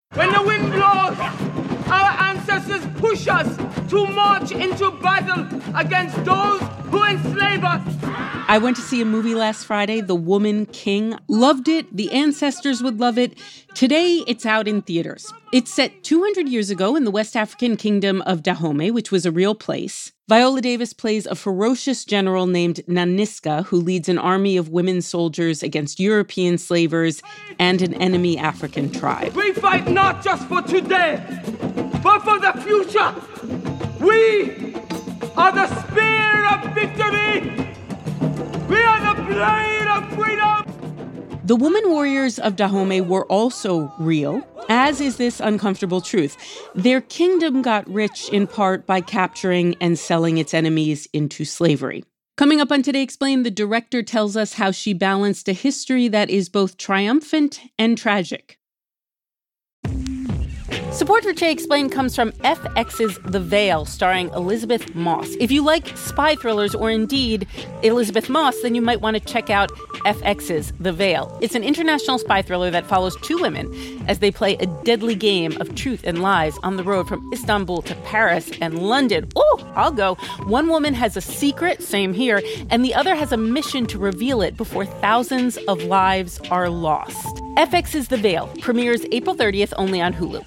When the wind blows, our ancestors push us to march into battle against those who enslave us. I went to see a movie last Friday, The Woman King. Loved it. The ancestors would love it. Today, it's out in theaters. It's set 200 years ago in the West African kingdom of Dahomey, which was a real place. Viola Davis plays a ferocious general named Nanisca, who leads an army of women soldiers against European slavers and an enemy African tribe. We fight not just for today, but for the future. We are the spear of victory. We are the blade of freedom. The woman warriors of Dahomey were also real, as is this uncomfortable truth. Their kingdom got rich in part by capturing and selling its enemies into slavery. Coming up on Today Explained, the director tells us how she balanced a history that is both triumphant and tragic. Support for Today Explained comes from FX's The Veil, starring Elizabeth Moss. If you like spy thrillers or indeed Elizabeth Moss, then you might want to check out FX's The Veil. It's an international spy thriller that follows two women as they play a deadly game of truth and lies on the road from Istanbul to Paris and London. Oh, I'll go. One woman has a secret, same here, and the other has a mission to reveal it before thousands of lives are lost. FX's The Veil premieres April 30th only on Hulu.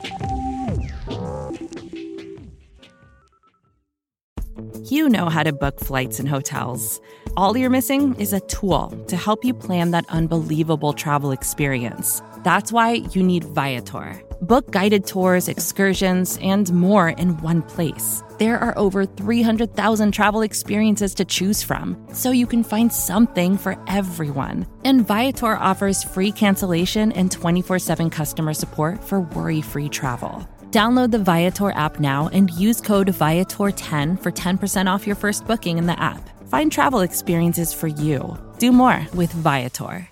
You know how to book flights and hotels. All you're missing is a tool to help you plan that unbelievable travel experience. That's why you need Viator. Book guided tours, excursions, and more in one place. There are over 300,000 travel experiences to choose from, so you can find something for everyone. And Viator offers free cancellation and 24/7 customer support for worry-free travel. Download the Viator app now and use code Viator10 for 10% off your first booking in the app. Find travel experiences for you. Do more with Viator.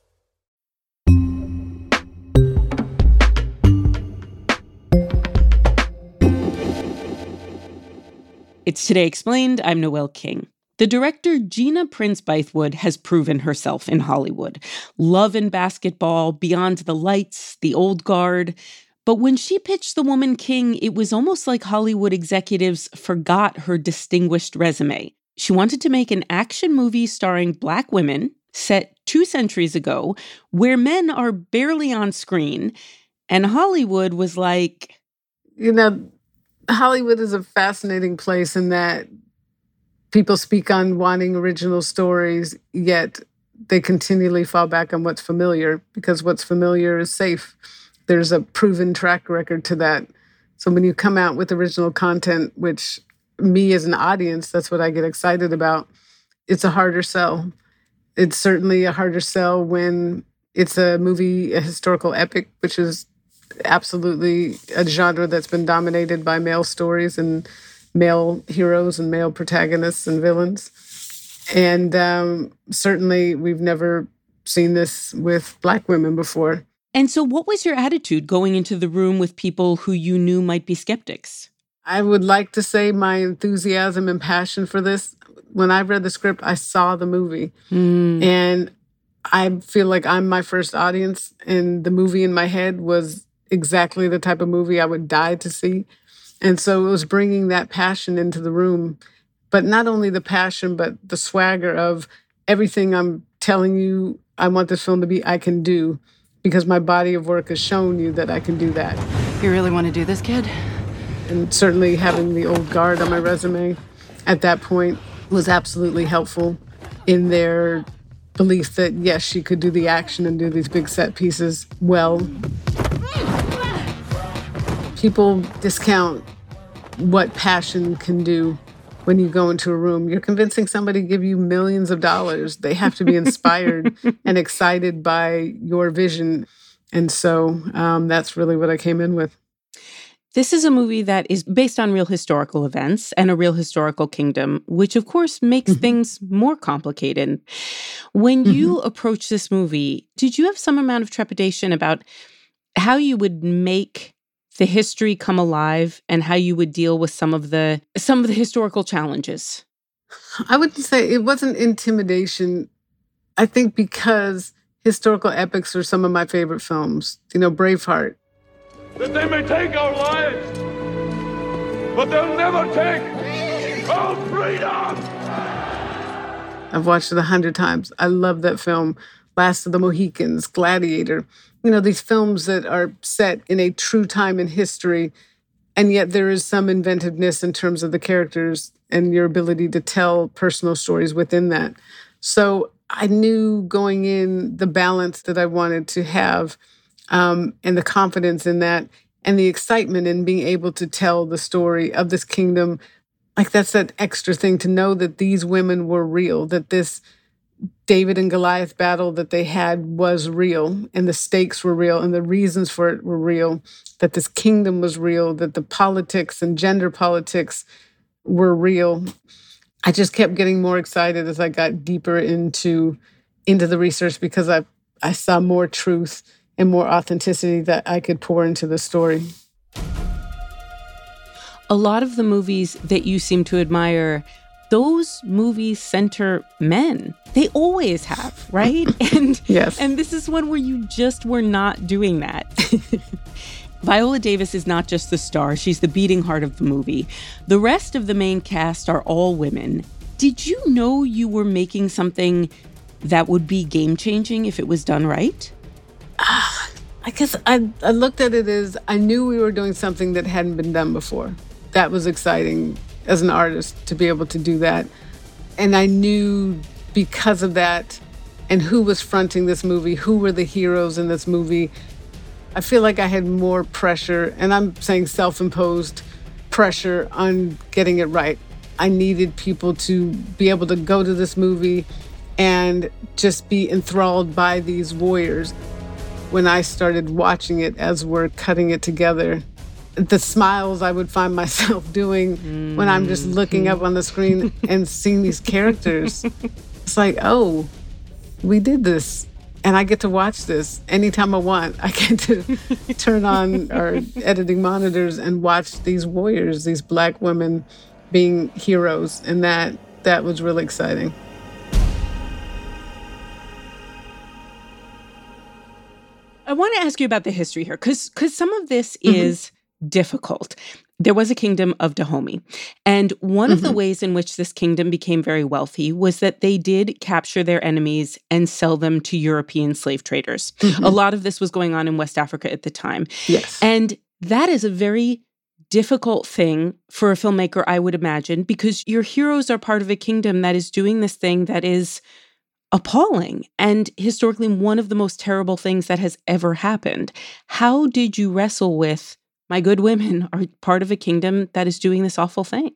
It's Today Explained. I'm Noelle King. The director Gina Prince Bythewood has proven herself in Hollywood. Love and Basketball, Beyond the Lights, The Old Guard. But when she pitched The Woman King, it was almost like Hollywood executives forgot her distinguished resume. She wanted to make an action movie starring Black women, set 2 centuries ago, where men are barely on screen. And Hollywood was like... You know, Hollywood is a fascinating place in that people speak on wanting original stories, yet they continually fall back on what's familiar, because what's familiar is safe. There's a proven track record to that. So when you come out with original content, which me as an audience, that's what I get excited about, it's a harder sell. It's certainly a harder sell when it's a movie, a historical epic, which is absolutely a genre that's been dominated by male stories and male heroes and male protagonists and villains. And certainly we've never seen this with Black women before. And so what was your attitude going into the room with people who you knew might be skeptics? I would like to say my enthusiasm and passion for this. When I read the script, I saw the movie. And I feel like I'm my first audience. And the movie in my head was exactly the type of movie I would die to see. And so it was bringing that passion into the room. But not only the passion, but the swagger of everything I'm telling you I want this film to be, I can do. Because my body of work has shown you that I can do that. You really want to do this, kid? And certainly having The Old Guard on my resume at that point was absolutely helpful in their belief that, yes, she could do the action and do these big set pieces well. People discount what passion can do when you go into a room. You're convincing somebody to give you millions of dollars. They have to be inspired and excited by your vision. And so that's really what I came in with. This is a movie that is based on real historical events and a real historical kingdom, which of course makes things more complicated. When you approached this movie, did you have some amount of trepidation about how you would make the history come alive and how you would deal with some of the historical challenges? I would say it wasn't intimidation. I think because historical epics are some of my favorite films. You know, Braveheart. that they may take our lives, but they'll never take our freedom! I've watched it 100 times. I love that film. Last of the Mohicans, Gladiator. You know, these films that are set in a true time in history, and yet there is some inventiveness in terms of the characters and your ability to tell personal stories within that. So I knew going in the balance that I wanted to have, and the confidence in that, and the excitement in being able to tell the story of this kingdom. Like, that's that extra thing to know that these women were real, that this David and Goliath battle that they had was real, and the stakes were real, and the reasons for it were real, that this kingdom was real, that the politics and gender politics were real. I just kept getting more excited as I got deeper into the research, because I saw more truth and more authenticity that I could pour into the story. A lot of the movies that you seem to admire, those movies center men. They always have, right? And yes. And this is one where you just were not doing that. Viola Davis is not just the star, she's the beating heart of the movie. The rest of the main cast are all women. Did you know you were making something that would be game-changing if it was done right? I guess I looked at it as I knew we were doing something that hadn't been done before. That was exciting as an artist to be able to do that. And I knew because of that and who was fronting this movie, who were the heroes in this movie, I feel like I had more pressure, and I'm saying self-imposed pressure on getting it right. I needed people to be able to go to this movie and just be enthralled by these warriors. When I started watching it as we're cutting it together, the smiles I would find myself doing when I'm just looking up on the screen and seeing these characters. It's like, oh, we did this. And I get to watch this anytime I want. I get to turn on our editing monitors and watch these warriors, these Black women being heroes. And that was really exciting. I want to ask you about the history here, because some of this is difficult. There was a kingdom of Dahomey. And one of the ways in which this kingdom became very wealthy was that they did capture their enemies and sell them to European slave traders. A lot of this was going on in West Africa at the time. Yes. And that is a very difficult thing for a filmmaker, I would imagine, because your heroes are part of a kingdom that is doing this thing that is appalling and historically one of the most terrible things that has ever happened. How did you wrestle with, my good women are part of a kingdom that is doing this awful thing?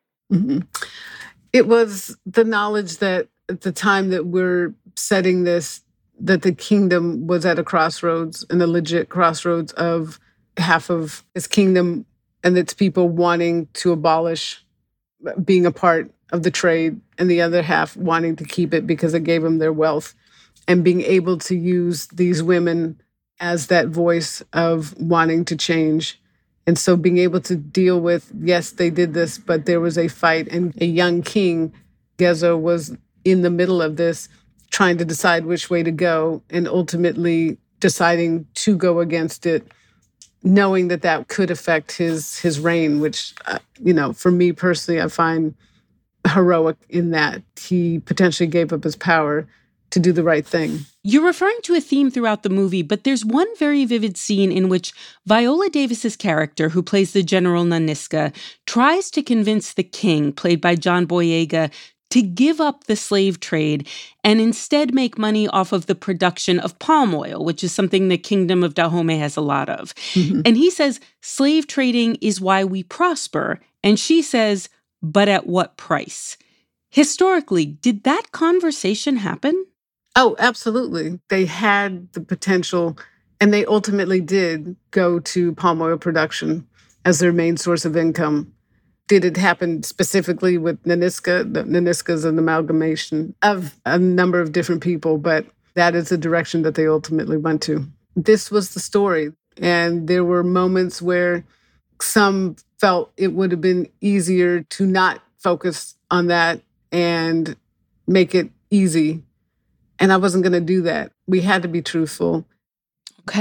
It was the knowledge that at the time that we're setting this, that the kingdom was at a crossroads, and a legit crossroads of half of its kingdom and its people wanting to abolish being a part of the trade, and the other half wanting to keep it because it gave them their wealth, and being able to use these women as that voice of wanting to change. And so being able to deal with, yes, they did this, but there was a fight, and a young king, Gezo, was in the middle of this, trying to decide which way to go, and ultimately deciding to go against it, knowing that that could affect his reign, which, for me personally, I find heroic in that he potentially gave up his power to do the right thing. You're referring to a theme throughout the movie, but there's one very vivid scene in which Viola Davis's character, who plays the General Nanisca, tries to convince the king, played by John Boyega, to give up the slave trade and instead make money off of the production of palm oil, which is something the Kingdom of Dahomey has a lot of. And he says, slave trading is why we prosper. And she says, but at what price? Historically, did that conversation happen? Oh, absolutely. They had the potential, and they ultimately did go to palm oil production as their main source of income. Did it happen specifically with Nanisca? Nanisca is an amalgamation of a number of different people, but that is the direction that they ultimately went to. This was the story, and there were moments where some felt it would have been easier to not focus on that and make it easy. And I wasn't going to do that. We had to be truthful. Okay.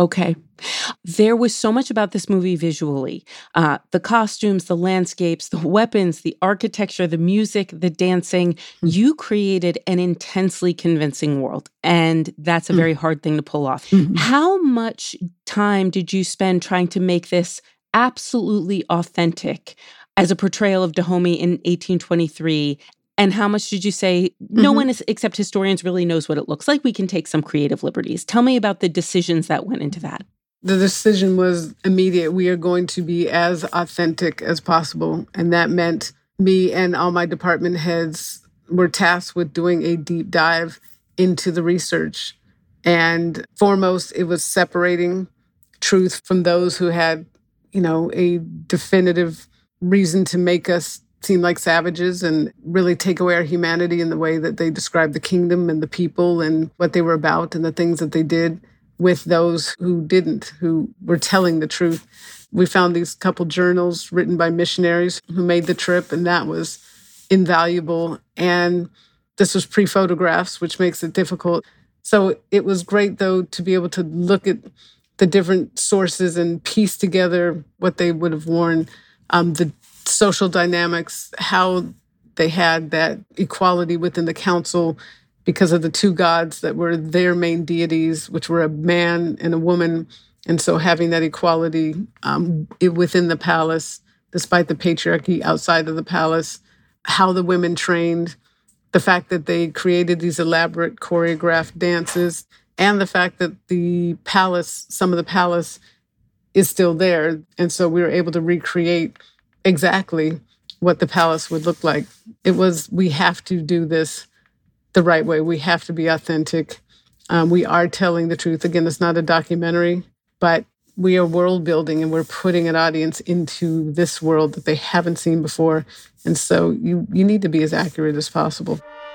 Okay. There was so much about this movie visually. The costumes, the landscapes, the weapons, the architecture, the music, the dancing. You created an intensely convincing world, and that's a very hard thing to pull off. How much time did you spend trying to make this absolutely authentic as a portrayal of Dahomey in 1823? And how much did you say, no one except historians really knows what it looks like? We can take some creative liberties. Tell me about the decisions that went into that. The decision was immediate. We are going to be as authentic as possible. And that meant me and all my department heads were tasked with doing a deep dive into the research. And foremost, it was separating truth from those who had, a definitive reason to make us seem like savages and really take away our humanity in the way that they described the kingdom and the people and what they were about and the things that they did with those who didn't, who were telling the truth. We found these couple journals written by missionaries who made the trip, and that was invaluable. And this was pre-photographs, which makes it difficult. So it was great, though, to be able to look at the different sources and piece together what they would have worn, the social dynamics, how they had that equality within the council because of the two gods that were their main deities, which were a man and a woman. And so having that equality within the palace, despite the patriarchy outside of the palace, how the women trained, the fact that they created these elaborate choreographed dances, and the fact that the palace, some of the palace is still there. And so we were able to recreate exactly what the palace would look like. It was, we have to do this the right way. We have to be authentic. We are telling the truth. Again, it's not a documentary, but we are world building and we're putting an audience into this world that they haven't seen before. And so you need to be as accurate as possible.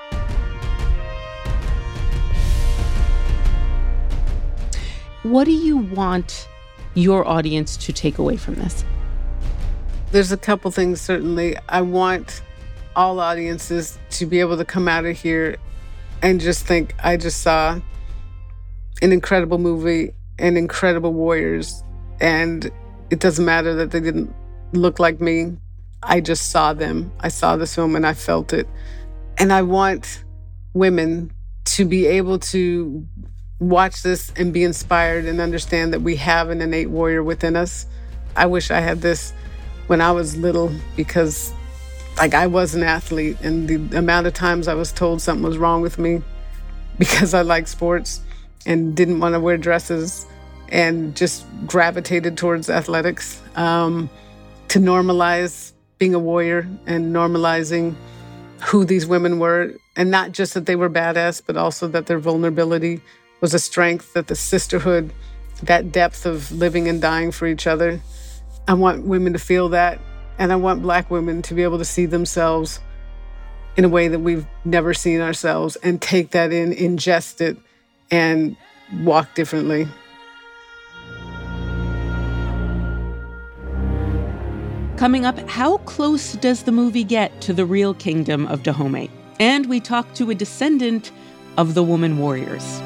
What do you want your audience to take away from this? There's a couple things, certainly. I want all audiences to be able to come out of here and just think, I just saw an incredible movie and incredible warriors. And it doesn't matter that they didn't look like me. I just saw them. I saw this film and I felt it. And I want women to be able to watch this and be inspired and understand that we have an innate warrior within us. I wish I had this when I was little because I was an athlete, and the amount of times I was told something was wrong with me because I liked sports and didn't want to wear dresses and just gravitated towards athletics, to normalize being a warrior and normalizing who these women were, and not just that they were badass, but also that their vulnerability was a strength, that the sisterhood, that depth of living and dying for each other. I want women to feel that, and I want Black women to be able to see themselves in a way that we've never seen ourselves and take that in, ingest it, and walk differently. Coming up, how close does the movie get to the real kingdom of Dahomey? And we talk to a descendant of the woman warriors.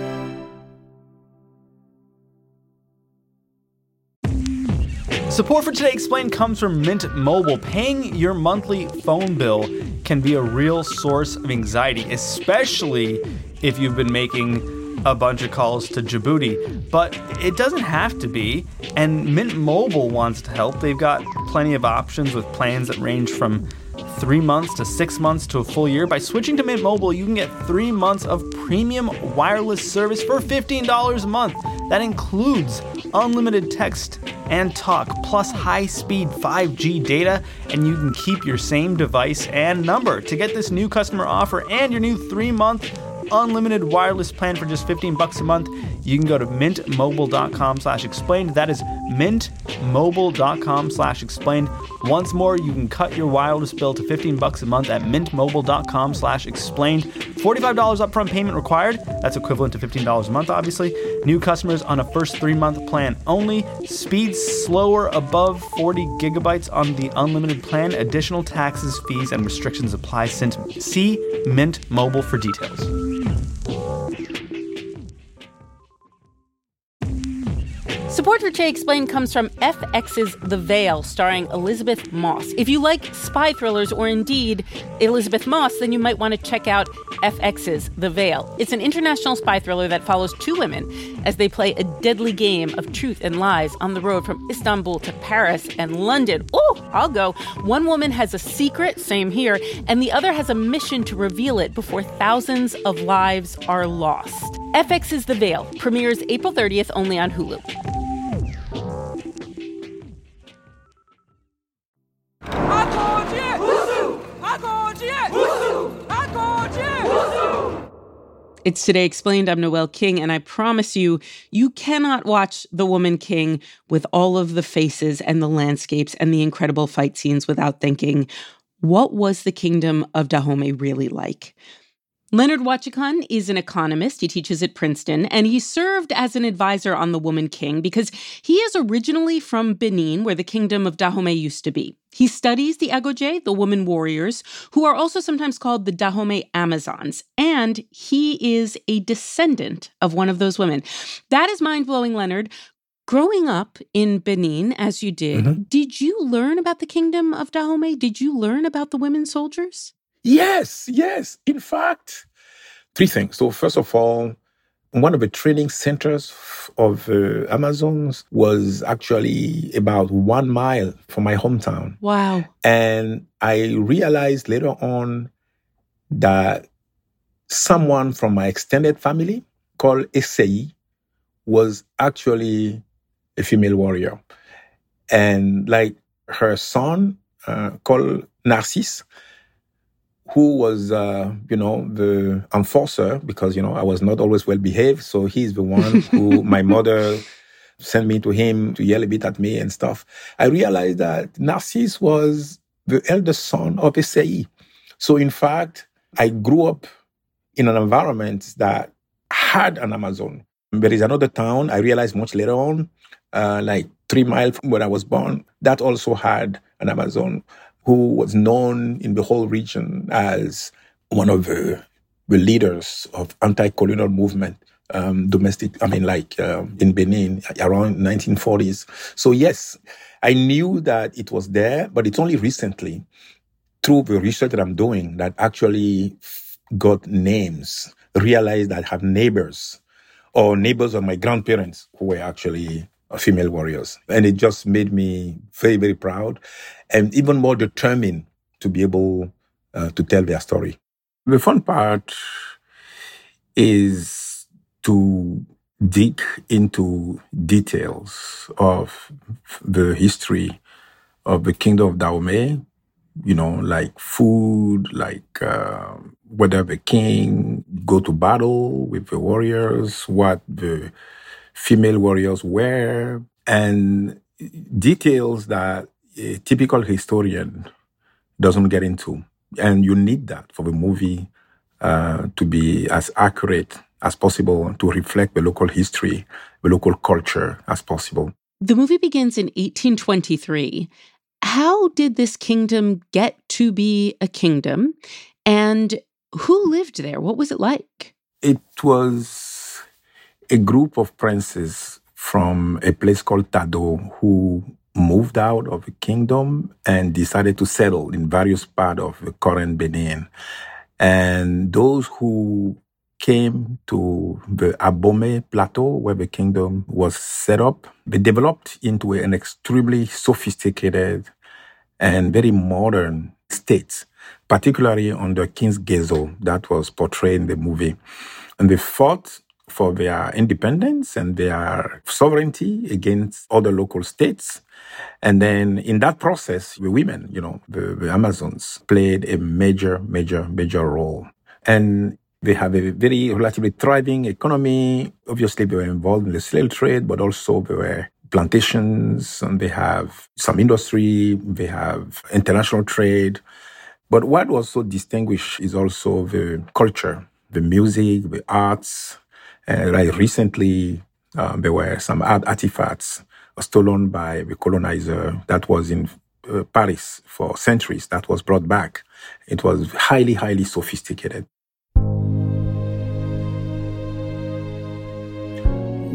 Support for Today Explained comes from Mint Mobile. Paying your monthly phone bill can be a real source of anxiety, especially if you've been making a bunch of calls to Djibouti. But it doesn't have to be, and Mint Mobile wants to help. They've got plenty of options with plans that range from 3 months to 6 months to a full year. By switching to Mint Mobile, you can get 3 months of premium wireless service for $15 a month. That includes unlimited text and talk, plus high-speed 5G data, and you can keep your same device and number. To get this new customer offer and your new 3-month unlimited wireless plan for just $15 a month, you can go to mintmobile.com/explained. That is mintmobile.com/explained. Once more, you can cut your wireless bill to $15 a month at mintmobile.com/explained. $45 upfront payment required. That's equivalent to $15 a month, obviously. New customers on a first 3-month plan only. Speeds slower above 40 gigabytes on the unlimited plan. Additional taxes, fees, and restrictions apply. See Mint Mobile for details. Support for Jay Explained comes from FX's The Veil, starring Elizabeth Moss. If you like spy thrillers or indeed Elizabeth Moss, then you might want to check out FX's The Veil. It's an international spy thriller that follows two women as they play a deadly game of truth and lies on the road from Istanbul to Paris and London. Oh, I'll go. One woman has a secret, same here, and the other has a mission to reveal it before thousands of lives are lost. FX's The Veil premieres April 30th only on Hulu. It's Today Explained. I'm Noelle King, and I promise you, you cannot watch The Woman King with all of the faces and the landscapes and the incredible fight scenes without thinking, what was the kingdom of Dahomey really like? Leonard Wachikon is an economist. He teaches at Princeton, and he served as an advisor on The Woman King because he is originally from Benin, where the kingdom of Dahomey used to be. He studies the Agoje, the woman warriors, who are also sometimes called the Dahomey Amazons, and he is a descendant of one of those women. That is mind-blowing, Leonard. Growing up in Benin, as you did, did you learn about the kingdom of Dahomey? Did you learn about the women soldiers? Yes. In fact, three things. So first of all, one of the training centers of Amazons was actually about 1 mile from my hometown. Wow. And I realized later on that someone from my extended family called Esei was actually a female warrior. And like her son called Narcisse, who was, the enforcer, because, I was not always well behaved. So he's the one who my mother sent me to him to yell a bit at me and stuff. I realized that Narcisse was the eldest son of Esei. So in fact, I grew up in an environment that had an Amazon. There is another town I realized much later on, like 3 miles from where I was born, that also had an Amazon, who was known in the whole region as one of the leaders of anti-colonial movement, in Benin around 1940s. So yes, I knew that it was there, but it's only recently, through the research that I'm doing, that actually got names, realized that I have neighbors or neighbors of my grandparents who were actually female warriors. And it just made me very, very proud and even more determined to be able to tell their story. The fun part is to dig into details of the history of the kingdom of Dahomey, like food, like whether the king go to battle with the warriors, what the female warriors were, and details that a typical historian doesn't get into. And you need that for the movie to be as accurate as possible, to reflect the local history, the local culture as possible. The movie begins in 1823. How did this kingdom get to be a kingdom? And who lived there? What was it like? It was a group of princes from a place called Tado who moved out of the kingdom and decided to settle in various parts of the current Benin. And those who came to the Abomey Plateau, where the kingdom was set up, they developed into an extremely sophisticated and very modern state, particularly under King Gezo, that was portrayed in the movie. And they fought for their independence and their sovereignty against other local states. And then in that process, the women, the Amazons, played a major role. And they have a very relatively thriving economy. Obviously, they were involved in the slave trade, but also there were plantations, and they have some industry, they have international trade. But what was so distinguished is also the culture, the music, the arts. Like recently, there were some art artifacts stolen by the colonizer that was in Paris for centuries, that was brought back. It was highly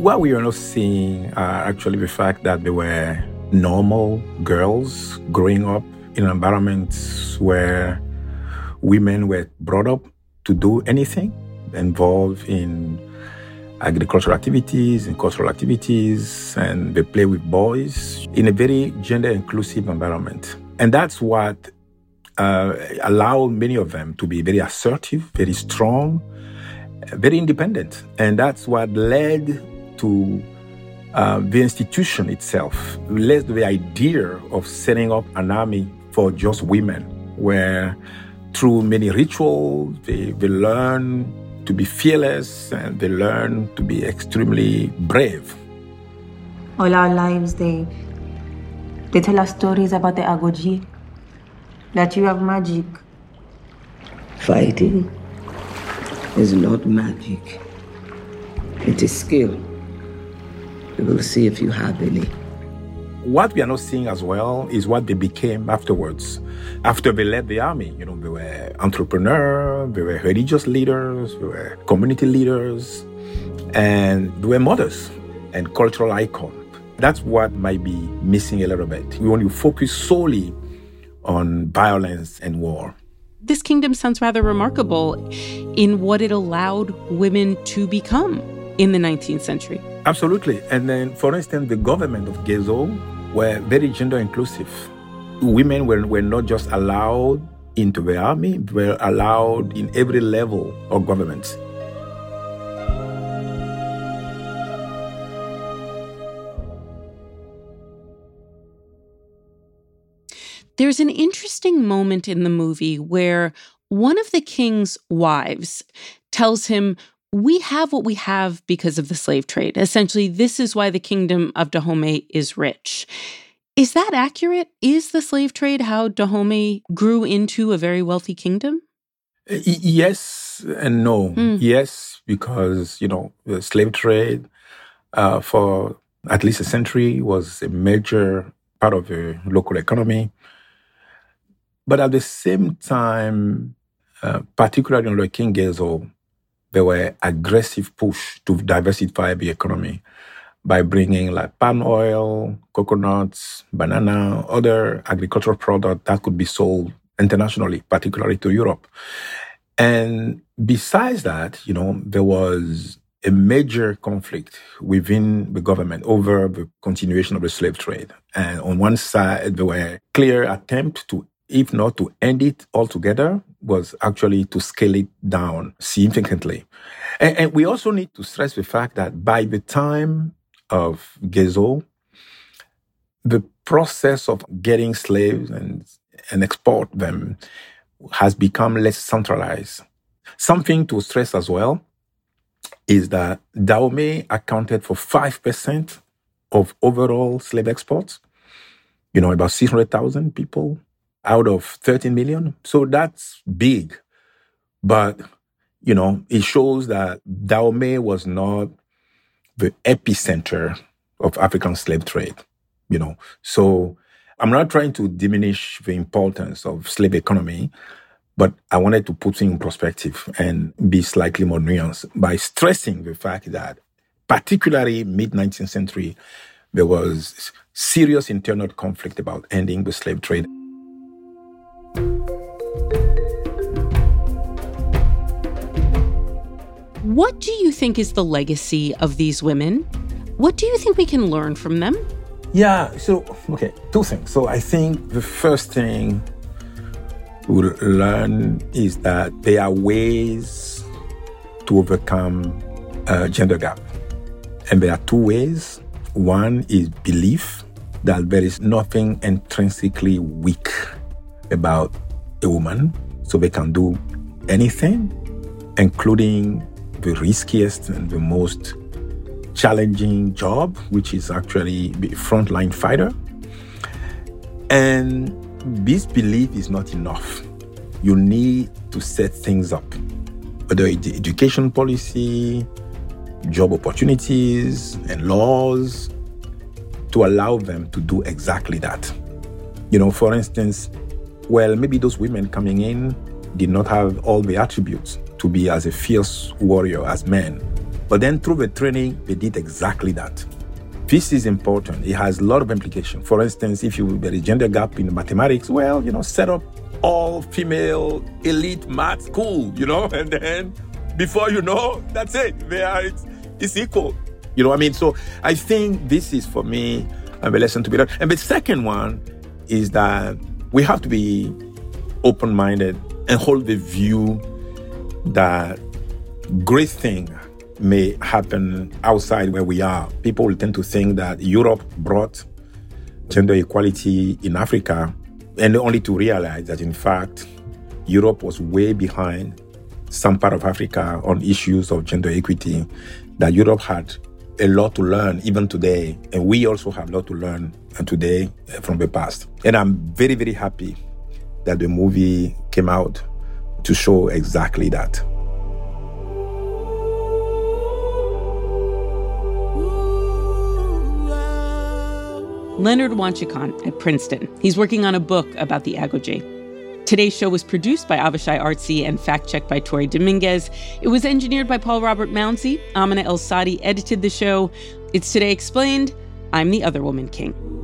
What we are not seeing are actually the fact that they were normal girls growing up in environments where women were brought up to do anything, involved in agricultural activities and cultural activities, and they play with boys in a very gender-inclusive environment. And that's what allowed many of them to be very assertive, very strong, very independent. And that's what led to the institution itself, led to the idea of setting up an army for just women, where through many rituals, they learn to be fearless and they learn to be extremely brave. All our lives, they tell us stories about the Agoji, that you have magic. Fighting is not magic. It is skill. We will see if you have any. What we are not seeing as well is what they became afterwards. After they left the army, they were entrepreneurs, they were religious leaders, they were community leaders, and they were mothers and cultural icons. That's what might be missing a little bit. We want to focus solely on violence and war. This kingdom sounds rather remarkable in what it allowed women to become in the 19th century. Absolutely. And then, for instance, the government of Gezo were very gender inclusive. Women were not just allowed into the army, they were allowed in every level of government. There's an interesting moment in the movie where one of the king's wives tells him, "We have what we have because of the slave trade. Essentially, this is why the kingdom of Dahomey is rich." Is that accurate? Is the slave trade how Dahomey grew into a very wealthy kingdom? Yes and no. Yes, because, the slave trade for at least a century was a major part of the local economy. But at the same time, particularly under King Gezo, there were aggressive push to diversify the economy by bringing like palm oil, coconuts, banana, other agricultural products that could be sold internationally, particularly to Europe. And besides that, there was a major conflict within the government over the continuation of the slave trade. And on one side, there were clear attempts to, if not to end it altogether, was actually to scale it down significantly. And we also need to stress the fact that by the time of Gezo, the process of getting slaves and export them has become less centralized. Something to stress as well is that Dahomey accounted for 5% of overall slave exports, about 600,000 people out of 13 million. So that's big. But, it shows that Dahomey was not the epicenter of African slave trade, So I'm not trying to diminish the importance of slave economy, but I wanted to put it in perspective and be slightly more nuanced by stressing the fact that, particularly mid-19th century, there was serious internal conflict about ending the slave trade. What do you think is the legacy of these women? What do you think we can learn from them? Yeah, two things. So I think the first thing we'll learn is that there are ways to overcome a gender gap. And there are two ways. One is belief that there is nothing intrinsically weak about a woman, so they can do anything, including the riskiest and the most challenging job, which is actually the frontline fighter. And this belief is not enough. You need to set things up, whether it's education policy, job opportunities, and laws to allow them to do exactly that. For instance, maybe those women coming in did not have all the attributes to be as a fierce warrior as men. But then through the training, they did exactly that. This is important. It has a lot of implication. For instance, if there is gender gap in mathematics, well, set up all female elite math school, and then before you know, that's it. It's equal. So I think this is, for me, a lesson to be learned. And the second one is that we have to be open-minded and hold the view that great things may happen outside where we are. People will tend to think that Europe brought gender equality in Africa, and only to realize that, in fact, Europe was way behind some part of Africa on issues of gender equity, that Europe had a lot to learn even today, and we also have a lot to learn today from the past. And I'm very, very happy that the movie came out to show exactly that. Leonard Wanchikon at Princeton. He's working on a book about the Agojé. Today's show was produced by Avishai Artsy and fact-checked by Tori Dominguez. It was engineered by Paul Robert Mounsey. Amina El-Sadi edited the show. It's Today Explained. I'm the Other Woman King.